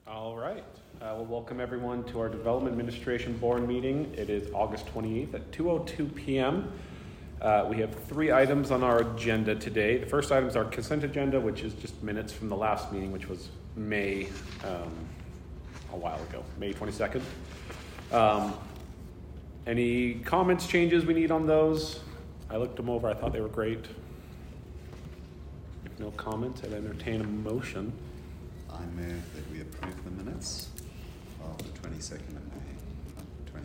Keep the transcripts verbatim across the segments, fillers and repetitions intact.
All right. Uh, we'll welcome everyone to our Development Administration Board meeting. It is August twenty-eighth at two oh two p.m. Uh, we have three items on our agenda today. The first item is our consent agenda, which is just minutes from the last meeting, which was May, um, a while ago, May twenty-second. Um, any comments, changes we need on those? I looked them over. I thought they were great. If no comments, I'd entertain a motion. I move that we approve the minutes of the twenty-second of May, twenty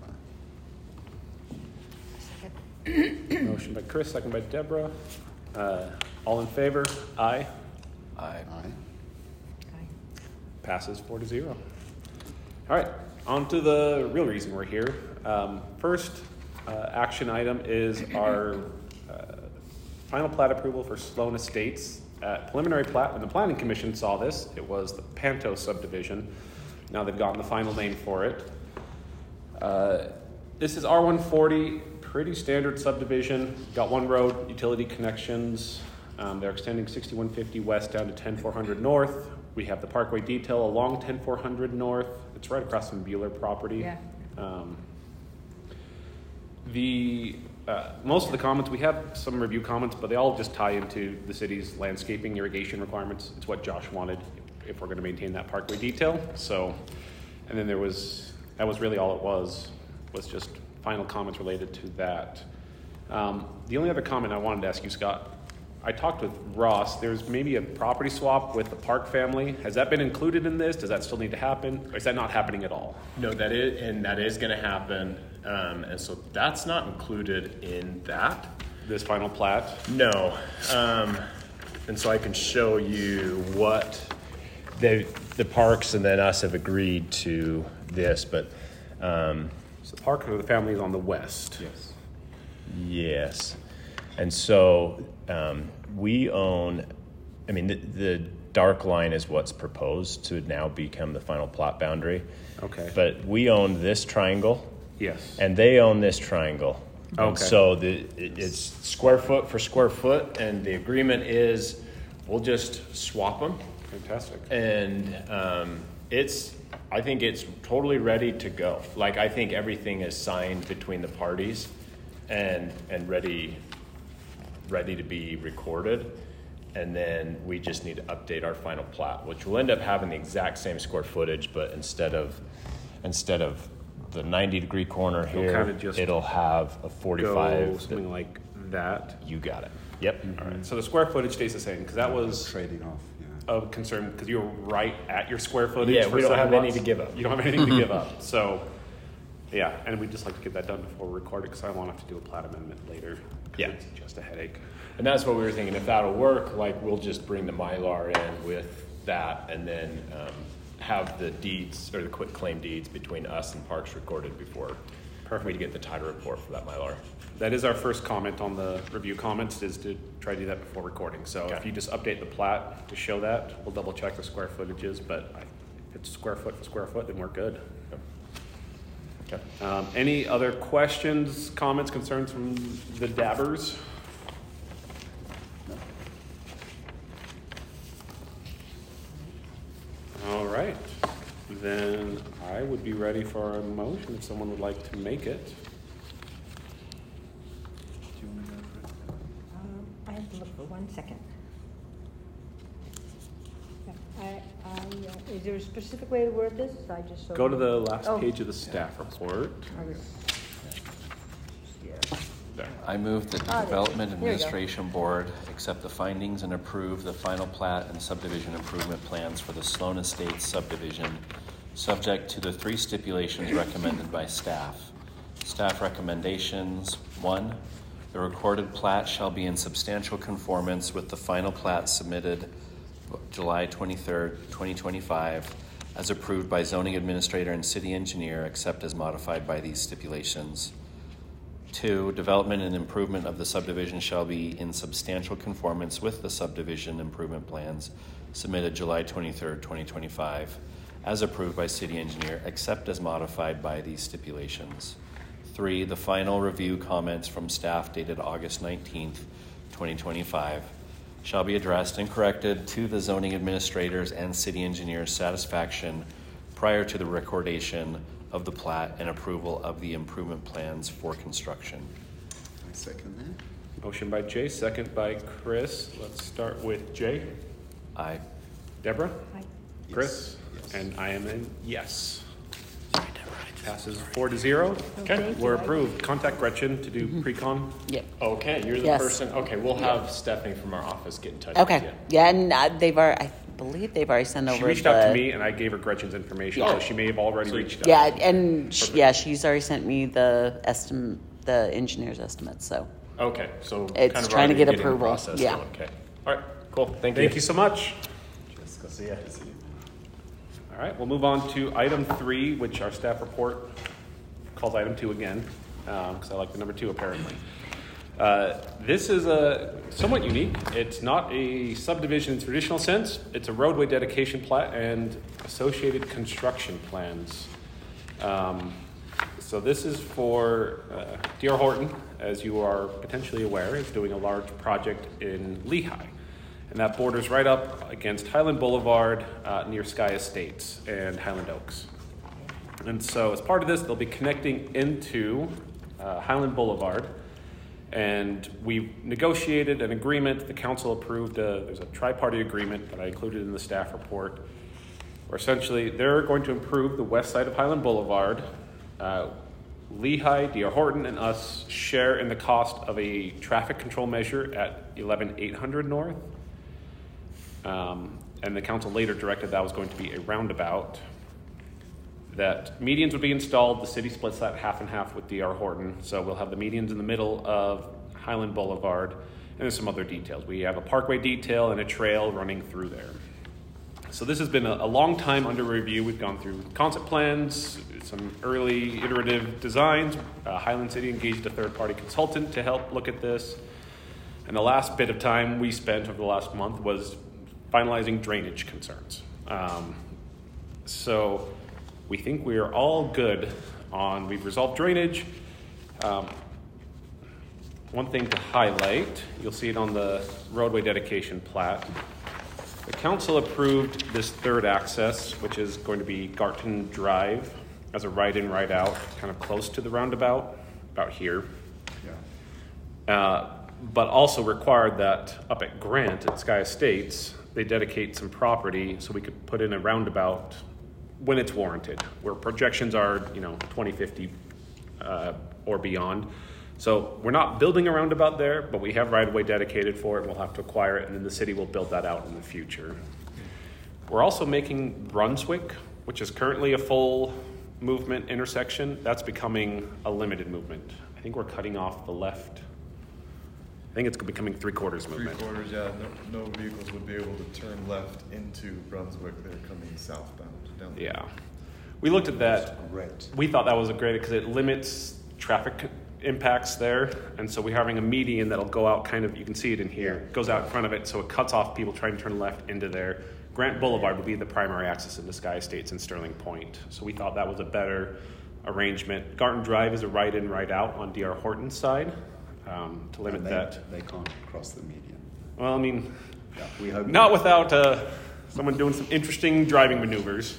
twenty-five. Motion by Chris, second by Deborah. Uh, all in favor? Aye. Aye. Aye. Aye. Passes four to zero. All right, on to the real reason we're here. Um, first uh, action item is our uh, final plat approval for Sloan Estates. At preliminary plat, when the Planning Commission saw this, it was the Panto subdivision. Now they've gotten the final name for it. Uh, this is R one forty, pretty standard subdivision. Got one road, utility connections. Um, they're extending sixty-one fifty west down to ten four hundred north. We have the Parkway detail along ten four hundred north. It's right across from Bueller property. Yeah. Um, the uh, most of the comments, we have some review comments, but they all just tie into the city's landscaping irrigation requirements. It's what Josh wanted if we're going to maintain that Parkway detail. So, and then there was, that was really all it was, was just final comments related to that. Um, the only other comment I wanted to ask you, Scott, I talked with Ross. There's maybe a property swap with the Park family. Has that been included in this? Does that still need to happen? Or is that not happening at all? No, that is, and that is going to happen. Um, and so that's not included in that. This final plat? No. Um, and so I can show you what the the parks and then us have agreed to this, but um, So the Park or the family is on the west. Yes. yes. And so um, we own, I mean, the, the dark line is what's proposed to now become the final plot boundary. Okay. But we own this triangle. Yes. And they own this triangle. Okay. And so the it, it's square foot for square foot, and the agreement is we'll just swap them. Fantastic. And um, it's, I think it's totally ready to go. Like, I think everything is signed between the parties and and ready ready to be recorded. And then we just need to update our final plat, which will end up having the exact same square footage, but instead of instead of the ninety degree corner It'll here, kinda just it'll have a forty-five. Go something like that. You got it. Yep. All right. So the square footage stays the same because that was Trading off, yeah. of concern because you were right at your square footage. Yeah, for we don't seven have any lots. to give up. You don't have anything to give up. So, yeah, and we'd just like to get that done before we record it because I won't have to do a plat amendment later. 'Cause Yeah. it's just a headache. And that's what we were thinking. If that'll work, like we'll just bring the Mylar in with that, and then um, have the deeds or the quit claim deeds between us and Parks recorded before. Perfect way to get the title report for that Mylar. That is our first comment on the review comments is to try to do that before recording. So Okay. if you just update the plat to show that, we'll double check the square footages. But I, if it's square foot for square foot, then we're good. Okay. Um, any other questions, comments, concerns from the dabbers? All right, then I would be ready for a motion if someone would like to make it. Do you want to go for it? Um, I have to look for one second. Yeah, I, I, uh, is there a specific way to word this? I just. so- Go to the last Oh. page of the staff report. I was- yeah. There. I move that the Ah, there- Development there you go. Administration Board accept the findings and approve the final plat and subdivision improvement plans for the Sloan Estates subdivision, subject to the three stipulations recommended by staff. Staff recommendations: one, the recorded plat shall be in substantial conformance with the final plat submitted July twenty-third, twenty twenty-five, as approved by zoning administrator and city engineer, except as modified by these stipulations. Two, development and improvement of the subdivision shall be in substantial conformance with the subdivision improvement plans submitted July twenty-third, twenty twenty-five, as approved by city engineer, except as modified by these stipulations. Three, the final review comments from staff dated August nineteenth, twenty twenty-five, shall be addressed and corrected to the zoning administrators and city engineer's satisfaction prior to the recordation of the plat and approval of the improvement plans for construction. I second that. Motion by Jay, second by Chris. Let's start with Jay. Aye. Deborah? Aye. Chris? Yes. And I am in yes. Passes four to zero. Okay. Thank you. We're approved. Contact Gretchen to do pre-con. Yeah. Okay, you're the Yes. person. Okay, we'll have Stephanie from our office get in touch with Okay. you. Yeah, and uh, they've already, I believe they've already sent She over reached the, out to me and I gave her Gretchen's information, so Yeah. she may have already So- reached out. Yeah, and sh- yeah, she's already sent me the estim, the engineer's estimate. So Okay, so It's kind of trying to already get getting the approval. process Yeah. going. Okay. All right. Cool. Thank, Thank you so much. Jessica, see ya. All right, we'll move on to item three, which our staff report calls item two again, because I like the number two apparently. Uh, this is a somewhat unique. It's not a subdivision in traditional sense. It's a roadway dedication plat and associated construction plans. Um, so this is for uh, D R Horton, as you are potentially aware, is doing a large project in Lehigh. And that borders right up against Highland Boulevard uh, near Sky Estates and Highland Oaks. And so as part of this, they'll be connecting into uh, Highland Boulevard. And we negotiated an agreement. The council approved, a, there's a tri-party agreement that I included in the staff report, where essentially they're going to improve the west side of Highland Boulevard. Uh, Lehigh, D R Horton, and us share in the cost of a traffic control measure at eleven eight hundred North. Um, and the council later directed that was going to be a roundabout. That medians would be installed. The city splits that half and half with D R Horton. So we'll have the medians in the middle of Highland Boulevard. And there's some other details. We have a parkway detail and a trail running through there. So this has been a, a long time under review. We've gone through concept plans, some early iterative designs. Uh, Highland City engaged a third-party consultant to help look at this. And the last bit of time we spent over the last month was finalizing drainage concerns. Um, so we think we are all good on, we've resolved drainage. Um, one thing to highlight, you'll see it on the roadway dedication plat. The council approved this third access, which is going to be Garton Drive, as a right-in, right-out, kind of close to the roundabout, about here. Yeah. Uh, but also required that up at Grant at Sky Estates, they dedicate some property so we could put in a roundabout when it's warranted, where projections are, you know, twenty fifty uh, or beyond. So we're not building a roundabout there, but we have right-of-way dedicated for it. We'll have to acquire it, and then the city will build that out in the future. We're also making Brunswick, which is currently a full movement intersection. That's becoming a limited movement. I think we're cutting off the left. I think it's becoming three-quarters Three movement. quarters, yeah. No, no vehicles would be able to turn left into Brunswick. They're coming southbound down the Yeah. We looked at that. Great. We thought that was a great because it limits traffic impacts there. And so we're having a median that'll go out kind of, you can see it in here, goes out in front of it. So it cuts off people trying to turn left into there. Grant Boulevard will be the primary access into Sky Estates and Sterling Point. So we thought that was a better arrangement. Garton Drive is a right in, right out on D R Horton's side um, to limit And they, that. They can't cross the median. Well, I mean, Yeah, we hope not without uh, someone doing some interesting driving maneuvers.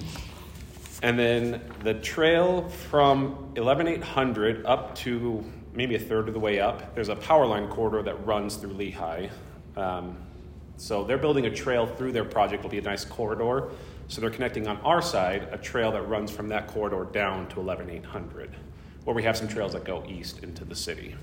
And then the trail from eleven eight hundred up to maybe a third of the way up, there's a power line corridor that runs through Lehigh. Um, so they're building a trail through their project. It'll be a nice corridor. So they're connecting on our side a trail that runs from that corridor down to eleven eight hundred, where we have some trails that go east into the city.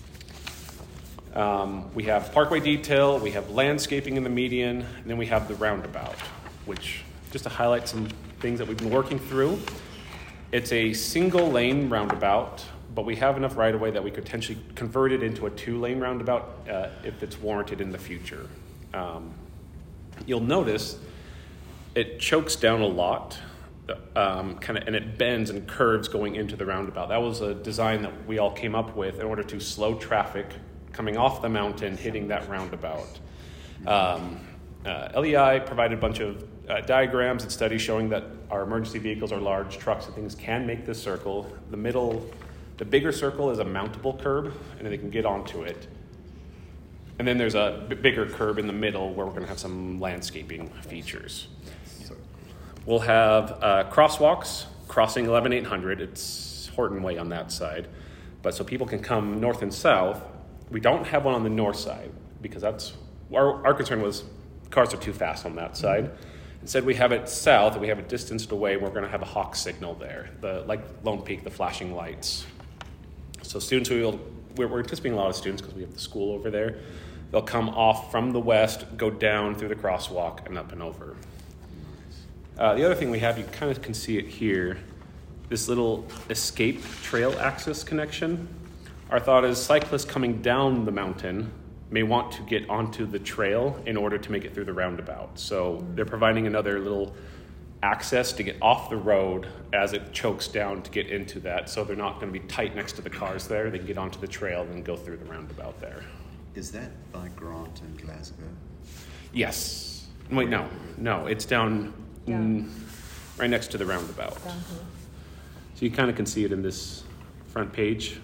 Um, we have parkway detail, we have landscaping in the median, and then we have the roundabout, which, just to highlight some things that we've been working through, it's a single lane roundabout, but we have enough right of way that we could potentially convert it into a two lane roundabout uh, if it's warranted in the future. Um, you'll notice it chokes down a lot, um, kind of, and it bends and curves going into the roundabout. That was a design that we all came up with in order to slow traffic coming off the mountain, hitting that roundabout. Um, uh, L E I provided a bunch of uh, diagrams and studies showing that our emergency vehicles, our large trucks and things can make this circle. The middle, the bigger circle is a mountable curb, and they can get onto it. And then there's a b- bigger curb in the middle where we're going to have some landscaping features. So, We'll have uh, crosswalks crossing eleven eight hundred. It's Horton Way on that side. But so people can come north and south. We don't have one on the north side because that's our, our concern was cars are too fast on that side. Instead, we have it south. We have it distanced away. We're going to have a hawk signal there, the like Lone Peak, the flashing lights. So students will we're, we're anticipating a lot of students because we have the school over there. They'll come off from the west, go down through the crosswalk, and up and over. Uh, the other thing we have, you kind of can see it here, this little escape trail access connection. Our thought is cyclists coming down the mountain may want to get onto the trail in order to make it through the roundabout. So they're providing another little access to get off the road as it chokes down to get into that. So they're not going to be tight next to the cars there. They can get onto the trail and go through the roundabout there. is that by Grant and Glasgow? Yes. Wait, no. No, it's down, Down. mm, right next to the roundabout. Down here. So you kind of can see it in this front page.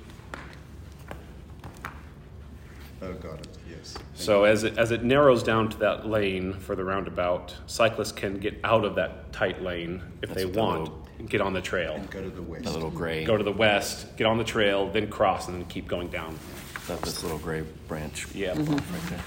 Oh, got it, yes. Thank So you. as it, as it narrows down to that lane for the roundabout, cyclists can get out of that tight lane if That's they the want little- and get on the trail. And go to the west. The little gray, Go to the west, get on the trail, then cross, and then keep going down. that this little gray branch. Yeah. Right there.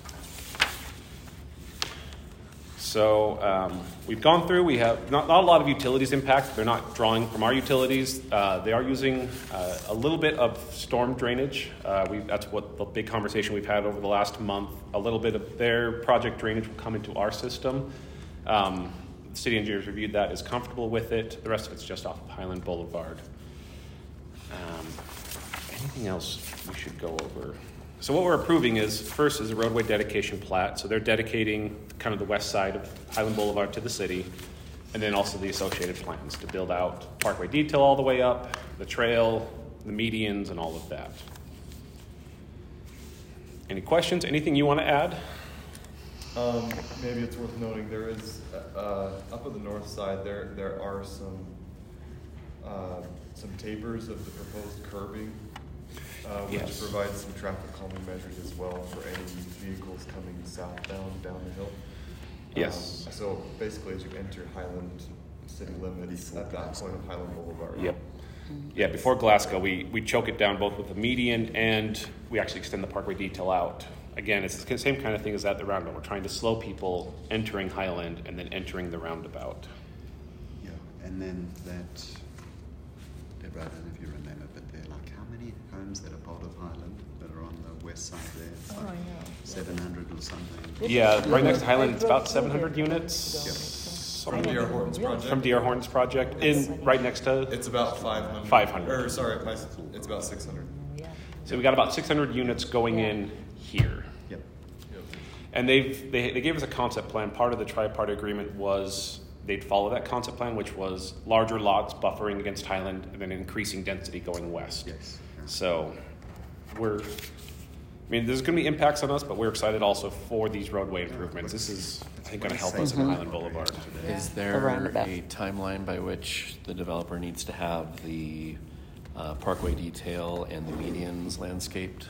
So um, we've gone through, we have not, not a lot of utilities impact. They're not drawing from our utilities. Uh, they are using uh, a little bit of storm drainage. Uh, we, that's what the big conversation we've had over the last month. A little bit of their project drainage will come into our system. Um, the city engineers reviewed that, is comfortable with it. The rest of it's just off of Highland Boulevard. Um, anything else we should go over? So what we're approving is, first is a roadway dedication plat. So they're dedicating kind of the west side of Highland Boulevard to the city, and then also the associated plans to build out Parkway detail all the way up, the trail, the medians, and all of that. Any questions? Anything you want to add? Um, maybe it's worth noting there is uh, up on the north side there there are some uh, some tapers of the proposed curbing, uh, which Yes. provides some traffic calming measures as well for any vehicles coming southbound down the hill. Yes. Um, so basically, as you enter Highland city limits Before at that Glasgow. point of Highland Boulevard. Yep. Yeah, before Glasgow, we, we choke it down both with the median and we actually extend the Parkway detail out. Again, it's the same kind of thing as at the roundabout. We're trying to slow people entering Highland and then entering the roundabout. Yeah, and then that, Deborah, I don't know if you remember, but there are like how many homes that are part of Highland that are on the west side there? It's Oh, like I know. seven hundred or something. This Yeah, is- right next to I Highland, it's drove about through seven hundred there units. ago. From I D R didn't Horton's realize. project. From D R Horton's project, in, right next to, It's about five hundred. five hundred. Or sorry, my, it's about six hundred. Yeah. so we got about six hundred units going Yeah. in here. Yep. Yep. And they've, they, they gave us a concept plan. Part of the tri-party agreement was they'd follow that concept plan, which was larger lots buffering against Highland and then increasing density going west. Yes. Yeah. So we're, I mean, there's going to be impacts on us, but we're excited also for these roadway improvements. This is, I think, going to help us in Highland Boulevard. Is The there roundabout. a timeline by which the developer needs to have the uh, parkway detail and the medians landscaped?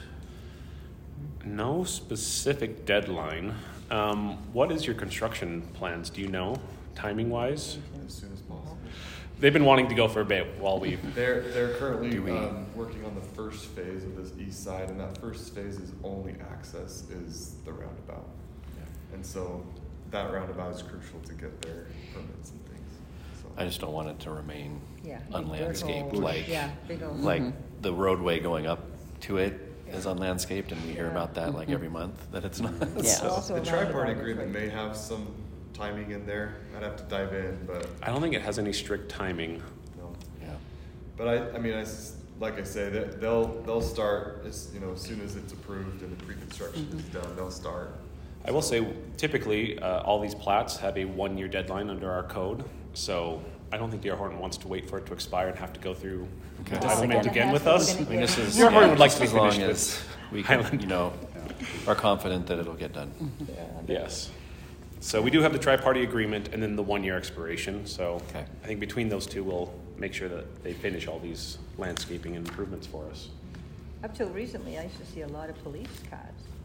No specific deadline. Um, what is your construction plans? Do you know, timing wise? As soon as possible. They've been wanting to go for a bit while we. They're they're currently Do we- um, working on the first phase of this east side, and that first phase is only access is the roundabout, and so that roundabout is crucial to get their permits and things. So. I just don't want it to remain Yeah. big unlandscaped, dirt hole. like, Yeah, big old. like the roadway going up to it is unlandscaped, and we hear about that like every month, that it's not. Yeah. So- Also The a tri-party roundabout, agreement right. may have some timing in there. I'd have to dive in, but I don't think it has any strict timing. no. Yeah. But I, I mean, I s like I say, that they'll they'll start as you know as soon as it's approved and the pre-construction is done, they'll start. I will say, typically, uh, all these plats have a one-year deadline under our code, so I don't think D R Horton wants to wait for it to expire and have to go through Okay. entitlement Just again like with we're us. gonna I mean, this is, D R Horton would like to just be as long finished as with we can, Highland. you know, are confident that it'll get done. Yes. So we do have the tri-party agreement and then the one-year expiration, so Okay. I think between those two, we'll make sure that they finish all these landscaping and improvements for us. Up till recently, I used to see a lot of police cars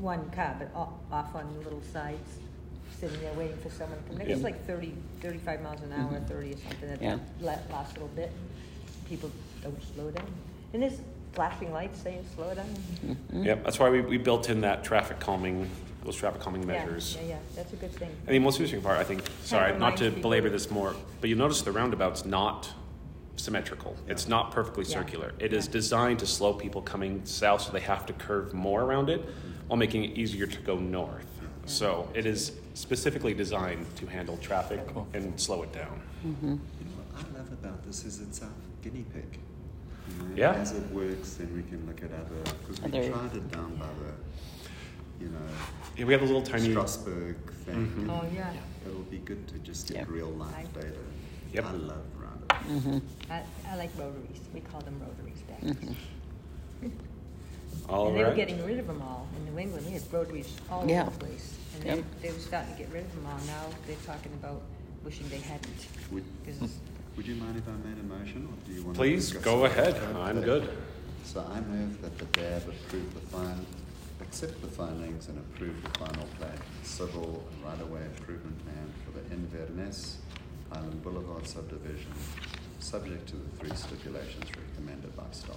one car, but off, off on the little sides, sitting there waiting for someone to come. Maybe Yeah. it's like thirty, thirty-five miles an hour, thirty or something, that Yeah. la- last little bit. People don't slow down. And there's flashing lights saying slow down. Yep, that's why we, we built in that traffic calming, those traffic calming Yeah, measures. Yeah, yeah, that's a good thing. And the most interesting part, I think, sorry, not to reminds people- belabor this more, but you'll notice the roundabout's not symmetrical. It's not perfectly Yeah. circular. It is Yeah. designed to slow people coming south, so they have to curve more around it while making it easier to go north. So it is specifically designed to handle traffic and slow it down. You know what I love about this is it's our guinea pig. You know, Yeah. As it works, then we can look at other, because we Other- tried it down by the, you know, Yeah, we have a little tiny. Strasbourg thing. Mhm. Oh, yeah. It'll be good to just get Yep. real life I- data. Yep. I love roundabouts. I, I like rotaries. We call them rotaries back Mm-hmm. then. All And they were right. getting rid of them all. In New England, we had rotaries all Yeah. over the place. And Yep. they, they were starting to get rid of them all. Now they're talking about wishing they hadn't. Would, 'Cause would you mind if I made a motion, or do you want Please to? go ahead. I'm good. So I move that the D A B approve the fin, accept the findings and approve the final plat, civil and right-of-way improvement plan for the Inverness Highland Boulevard subdivision, subject to the three stipulations recommended by staff.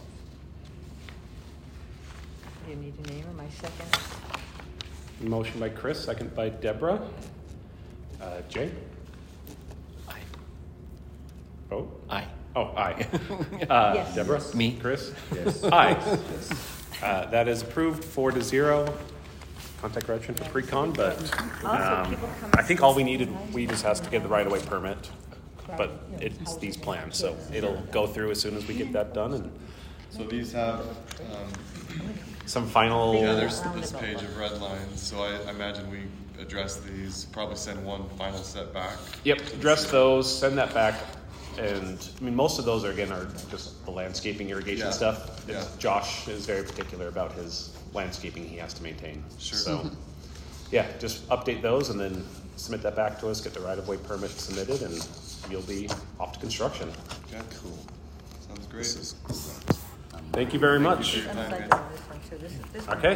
You need to name them, I second. Motion by Chris, second by Deborah. Uh, Jay? Aye. Vote? Aye. Oh, aye. Uh, Yes. Deborah? Me. Chris? Yes. Aye. Yes. Uh, that is approved four to zero. Contact Gretchen for pre-con, but Also, um, people come I think all we needed, we just has to get the right-of-way permit. But it's these plans, so it'll go through as soon as we get that done and So these have, um, some final. yeah, there's this page of red lines, so I, I imagine we address these, probably send one final set back. Yep, address those, send that back, and, I mean, most of those are, again, are just the landscaping irrigation Yeah, stuff. yeah. It's- Josh is very particular about his landscaping he has to maintain. Sure. So, yeah, just update those and then submit that back to us, get the right-of-way permit submitted, and you'll be off to construction. Okay, cool. Sounds great. This is cool. Thank you very Thank you much. for your I'm time, like guys. on this one, so this is, this one. Okay.